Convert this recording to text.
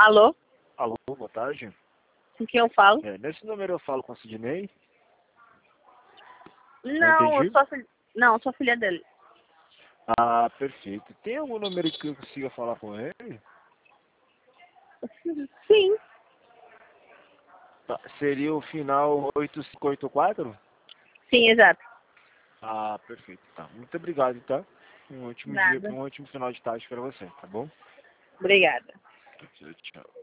Alô? Alô, boa tarde. Com quem eu falo? Nesse número eu falo com a Sidney. Não, entendi. Não, eu sou filha dele. Ah, perfeito. Tem algum número que eu consiga falar com ele? Sim, Tá, seria o final 8584? sim, exato. Ah, perfeito. Tá. Muito obrigado, tá? Um ótimo dia, Nada. um ótimo final de tarde para você, tá bom? Obrigada. Tchau, tchau.